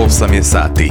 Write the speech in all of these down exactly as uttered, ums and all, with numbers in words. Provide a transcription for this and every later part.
osam je sati.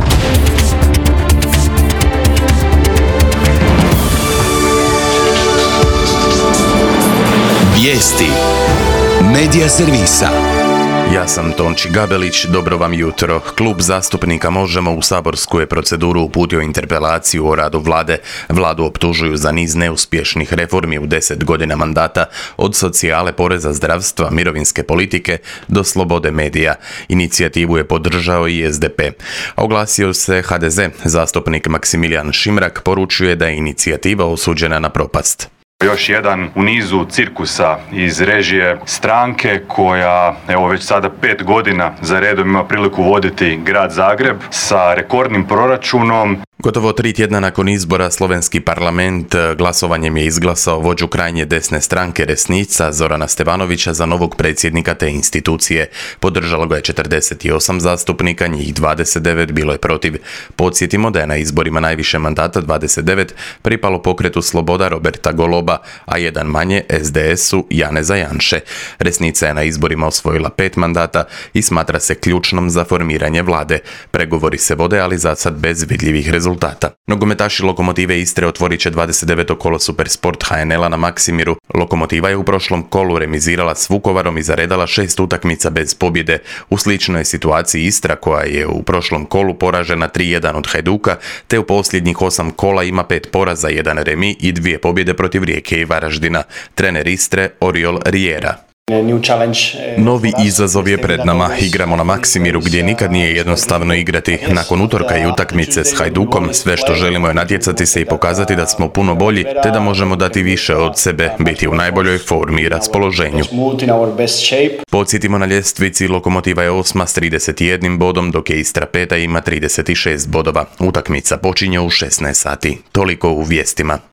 Vijesti Medija servisa. Ja sam Tonči Gabelić, dobro vam jutro. Klub zastupnika Možemo u saborsku je proceduru uputio interpelaciju o radu vlade. Vladu optužuju za niz neuspješnih reformi u deset godina mandata, od socijale, poreza, zdravstva, mirovinske politike do slobode medija. Inicijativu je podržao i S D P. A oglasio se H D Z. Zastupnik Maksimilijan Šimrak poručuje da je inicijativa osuđena na propast. Još jedan u nizu cirkusa iz režije stranke koja evo već sada pet godina za redom ima priliku voditi grad Zagreb sa rekordnim proračunom. Gotovo tri tjedna nakon izbora slovenski parlament glasovanjem je izglasao vođu krajnje desne stranke Resnica Zorana Stevanovića za novog predsjednika te institucije. Podržalo ga je četrdeset osam zastupnika, njih dvadeset devet bilo je protiv. Podsjetimo da je na izborima najviše mandata dvadeset devet pripalo pokretu Sloboda Roberta Goloba, a jedan manje S D S-u Janeza Janše. Resnica je na izborima osvojila pet mandata i smatra se ključnom za formiranje vlade. Pregovori se vode, ali za sad bez vidljivih rezultata. Nogometaši Lokomotive Istre otvorit će dvadeset deveto kolo Supersport H N L-a na Maksimiru. Lokomotiva je u prošlom kolu remizirala s Vukovarom i zaredala šest utakmica bez pobjede. U sličnoj situaciji Istra, koja je u prošlom kolu poražena tri jedan od Hajduka, te u posljednjih osam kola ima pet poraza, jedan remi i dvije pobjede protiv Rijeke i Varaždina. Trener Istre Oriol Riera. Novi izazov je pred nama. Igramo na Maksimiru gdje nikad nije jednostavno igrati. Nakon utorka i utakmice s Hajdukom sve što želimo je natjecati se i pokazati da smo puno bolji te da možemo dati više od sebe, biti u najboljoj formi i raspoloženju. Podsjetimo, na ljestvici Lokomotiva je osma s trideset jednim bodom, dok je Istra peta i ima trideset šest bodova. Utakmica počinje u šesnaest sati. Toliko u vijestima.